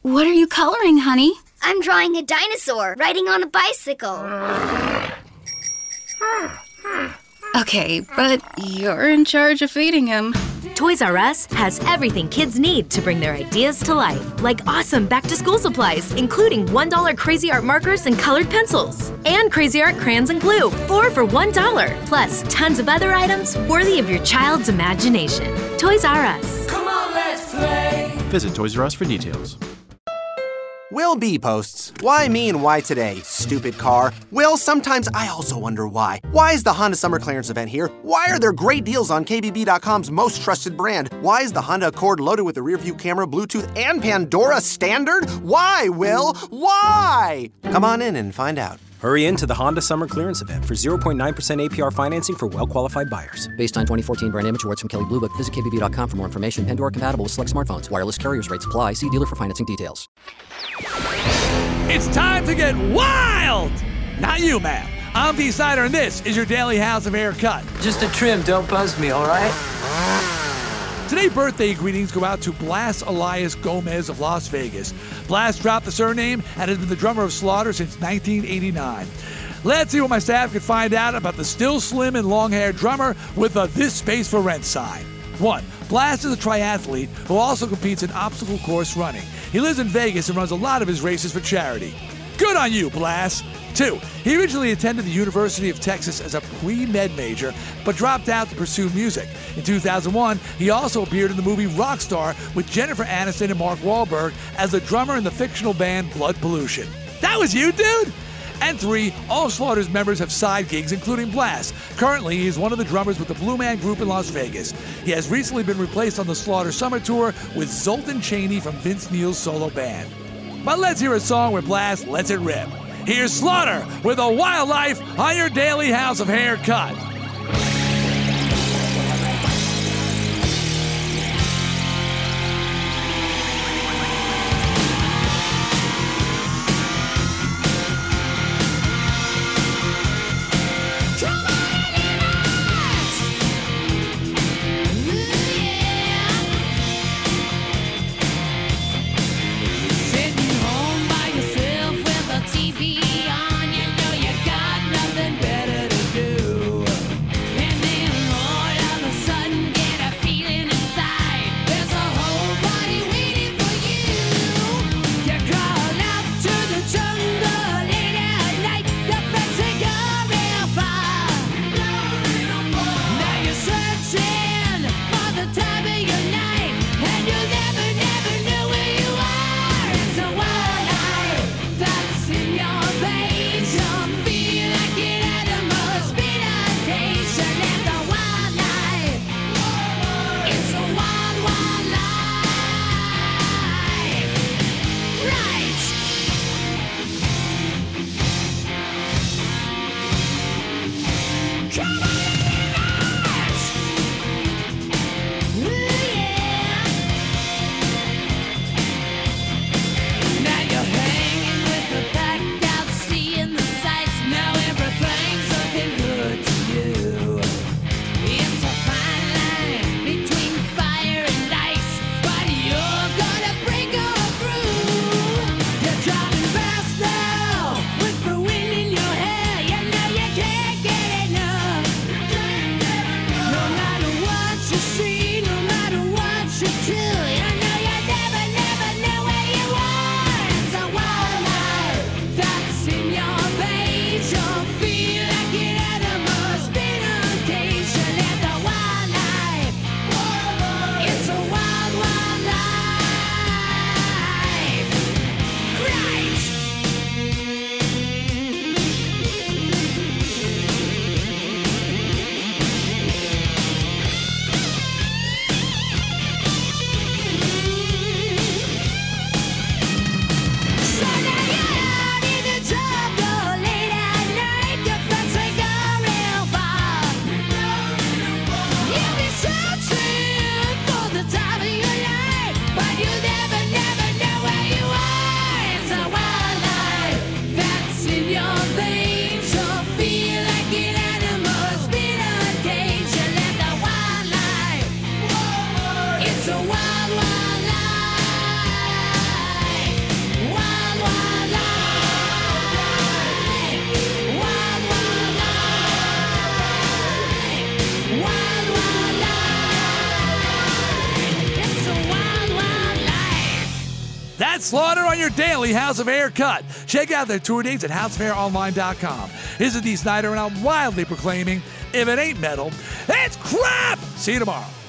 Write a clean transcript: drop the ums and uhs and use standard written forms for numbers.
What are you coloring, honey? I'm drawing a dinosaur riding on a bicycle. Okay, but you're in charge of feeding him. Toys R Us has everything kids need to bring their ideas to life, like awesome back-to-school supplies, including $1 Crazy Art markers and colored pencils, and Crazy Art crayons and glue, 4 for $1, plus tons of other items worthy of your child's imagination. Toys R Us. Come on, let's play. Visit Toys R Us for details. Will B posts, why me and why today, stupid car? Will, sometimes I also wonder why. Why is the Honda Summer Clearance event here? Why are there great deals on KBB.com's most trusted brand? Why is the Honda Accord loaded with a rear-view camera, Bluetooth, and Pandora standard? Why, Will? Why? Come on in and find out. Hurry into the Honda Summer Clearance event for 0.9% APR financing for well-qualified buyers. Based on 2014 brand image awards from Kelley Blue Book, visit KBB.com for more information. Pandora compatible with select smartphones. Wireless carriers rates apply. See dealer for financing details. It's time to get wild! Not you, ma'am. I'm D. Sider, and this is your daily house of haircut. Just a trim, don't buzz me, all right? Today, birthday greetings go out to Blas Elias Gomez of Las Vegas. Blas dropped the surname and has been the drummer of Slaughter since 1989. Let's see what my staff can find out about the still slim and long-haired drummer with a This Space for Rent sign. 1. Blas is a triathlete who also competes in obstacle course running. He lives in Vegas and runs a lot of his races for charity. Good on you, Blas. 2. He originally attended the University of Texas as a pre-med major, but dropped out to pursue music. In 2001, he also appeared in the movie Rockstar with Jennifer Aniston and Mark Wahlberg as the drummer in the fictional band Blood Pollution. That was you, dude? And 3, all of Slaughter's members have side gigs, including Blas. Currently, he is one of the drummers with the Blue Man Group in Las Vegas. He has recently been replaced on the Slaughter Summer Tour with Zoltan Chaney from Vince Neil's solo band. But let's hear a song where Blas lets it rip. Here's Slaughter with a wildlife on your daily house of haircut. TV on, you know you got nothing better to do. That's Slaughter on your daily House of Air cut. Check out their tour dates at houseofaironline.com. Here's the Dee Snider, and I'm wildly proclaiming, if it ain't metal, it's crap! See you tomorrow.